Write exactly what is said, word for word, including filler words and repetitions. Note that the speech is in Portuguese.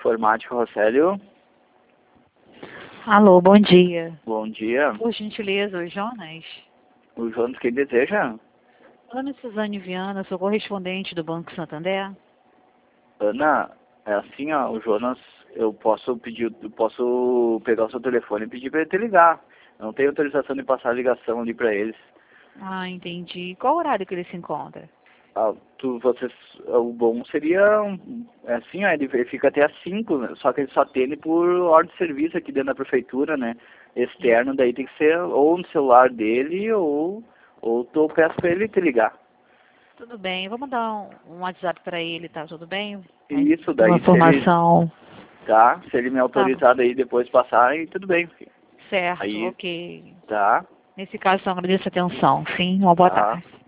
Informática, Rosélio. Alô, bom dia. Bom dia. Por gentileza, o Jonas? O Jonas, quem deseja? Ana Suzane Viana, sou correspondente do Banco Santander. Ana, é assim, ó, o Jonas, eu posso pedir, eu posso pegar o seu telefone e pedir para ele te ligar. Eu não tenho autorização de passar a ligação ali para eles. Ah, entendi. Qual horário que ele se encontra? Ah, tu, vocês, o bom seria, um, é assim, ó, ele fica até às cinco, né? Só que ele só atende por ordem de serviço aqui dentro da prefeitura, né? Externo, daí tem que ser ou no celular dele ou, ou tu peço para ele te ligar. Tudo bem, vou mandar um, um WhatsApp para ele, tá tudo bem? Isso, daí Uma se ele, informação. tá, se ele me autorizar daí depois passar, aí tudo bem, filho. Certo, Aí, ok. tá, Nesse caso, então, agradeço a atenção. Sim, uma boa tá. tarde.